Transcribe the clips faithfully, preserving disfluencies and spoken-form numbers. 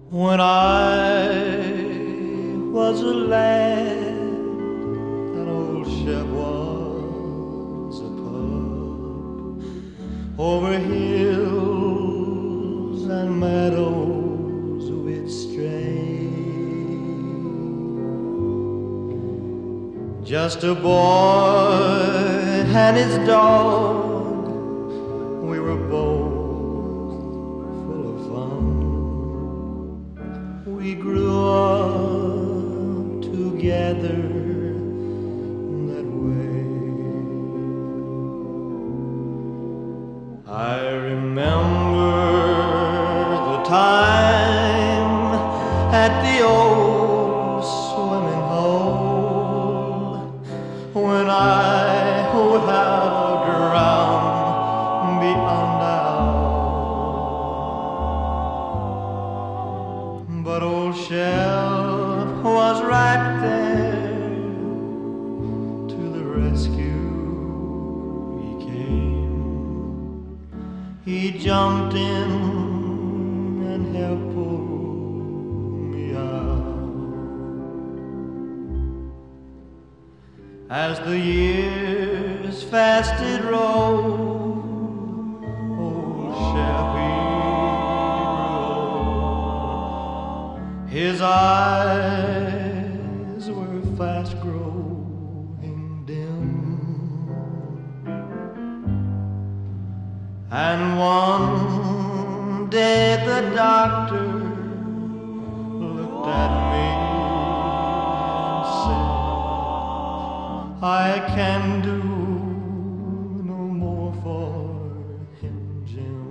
When I was a lad, that old Chef was a pup. Over hills and meadows we'd stray, just a boy and his dog. We were both full of fun. We grew up together that way. I remember the time at the old swimming hole when I would have drowned beyond doubt. But old Chef was right there, to the rescue he came. He jumped in and helped pull me out. As the years fast did roll, old Chef he grew. His eyes were fast growing dim, and one day the doctor looked at me and said, I can do no more for him, Jim.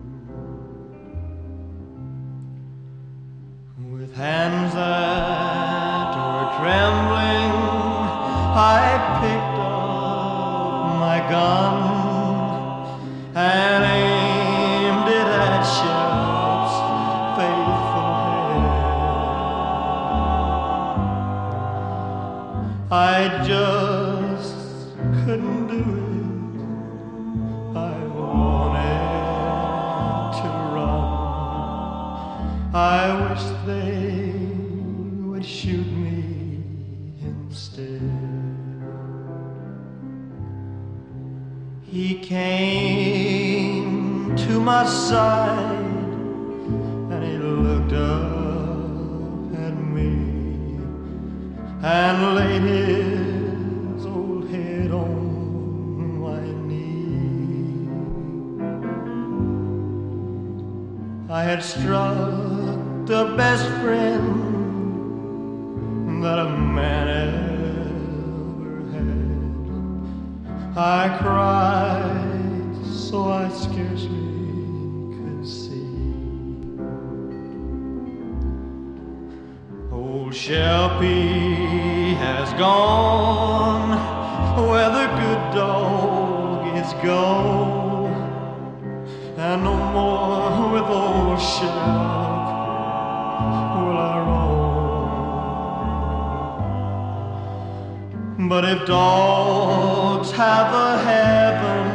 With hands that were trembling, I picked up my gun and aimed it at Chef's faithful head. I just couldn't do it. I wanted to run. I wish they would shoot me instead. He came to my side and he looked up at me and laid his old head on my knee. I had struck the best friend that a man ever had. I cried so I scarcely could see. Old Shelby has gone where the good dog is go, and no more with old Shep will I roam. But if dogs have a heaven